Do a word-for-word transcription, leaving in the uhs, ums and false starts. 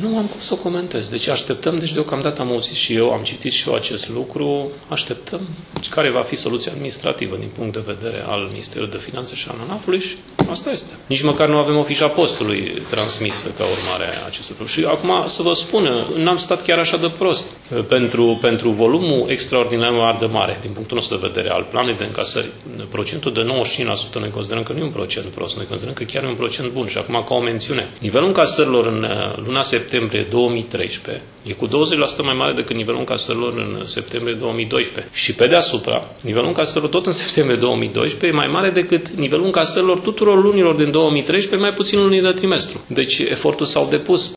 Nu am cum să o comentez. Deci așteptăm, deci deocamdată am auzit și eu, am citit și eu acest lucru, așteptăm care va fi soluția administrativă din punct de vedere al Ministerului de Finanțe și al ANAF-ului și asta este. Nici măcar nu avem o fișă a postului transmisă ca urmare a acestui lucru. Și acum să vă spun, n-am stat chiar așa de prost. Pentru, pentru volumul extraordinar de mare, din punctul nostru de vedere, al planului de încasări, procentul de nouăzeci și cinci la sută noi considerăm că nu e un procent prost, noi considerăm că chiar e un procent bun. Și acum, ca o mențiune, nivelul încasărilor în luna septembrie două mii treisprezece e cu douăzeci la sută mai mare decât nivelul încasărilor în septembrie două mii doisprezece. Și pe deasupra, nivelul încasărilor tot în septembrie două mii doisprezece e mai mare decât nivelul încasărilor tuturor lunilor din două mii treisprezece, mai puțin lunii de trimestru. Deci efortul s-au depus.